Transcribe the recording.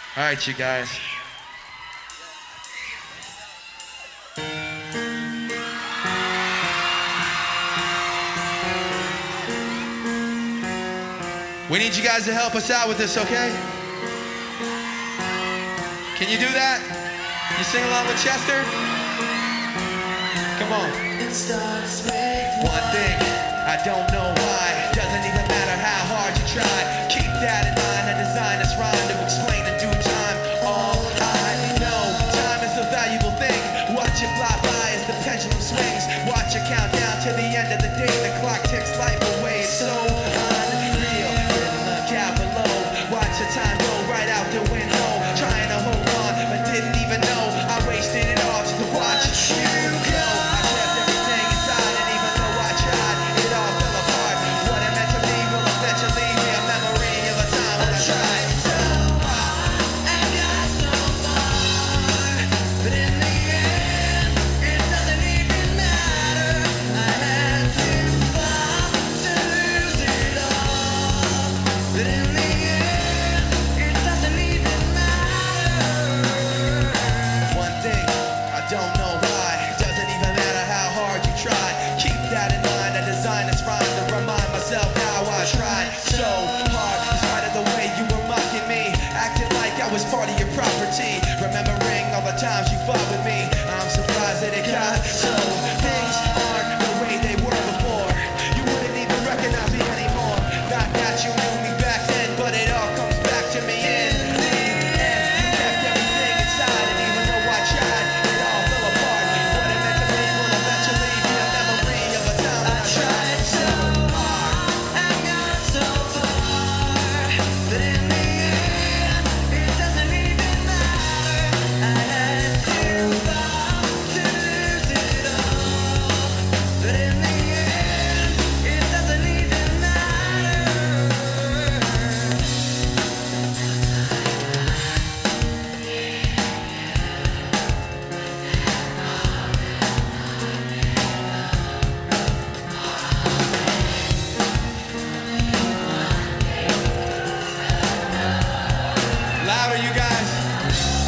All right, you guys. We need you guys to help us out with this, okay? Can you do that? You sing along with Chester? Come on. It starts with one thing, I don't know why. Doesn't even matter how hard you try. Keep that in mind, I designed this rhyme to explain in due time. All I know, time is a valuable thing. Watch it fly by as the pendulum swings. Watch it count down to the end of the day. The clock ticks life away. It's so unreal. Look out below. Watch the time go right out the window. Trying to hold on, but didn't even know I wasted it all just to watch you go. I kept everything inside, and even though I tried, it all fell apart. What it meant to me will eventually be a memory of a time when I tried so hard and got so far, but in the end, it doesn't even matter. I had to fall to lose it all, but in the end, it doesn't even matter. One thing, I don't know why. Doesn't even matter how hard you try. Keep that in mind. I designed this rhyme to remind myself how I tried so hard. In spite of the way you were mocking me, acting like I was part of your property. Remembering all the times you fought with me, I'm surprised that it got so. Things aren't the way they were before. You wouldn't even recognize me anymore. Not that you knew me back then, but it all comes back to me in the end. You kept everything inside, and even though I tried, it all fell apart. What it meant to me will eventually be a memory of a time when I tried so hard and got so far, but in the end, it doesn't even matter. I had to fall to lose it all, but in the end, it doesn't even matter. Louder, you guys.